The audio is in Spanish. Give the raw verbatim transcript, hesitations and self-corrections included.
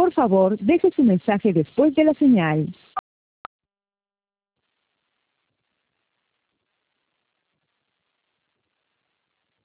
Por favor, deje su mensaje después de la señal.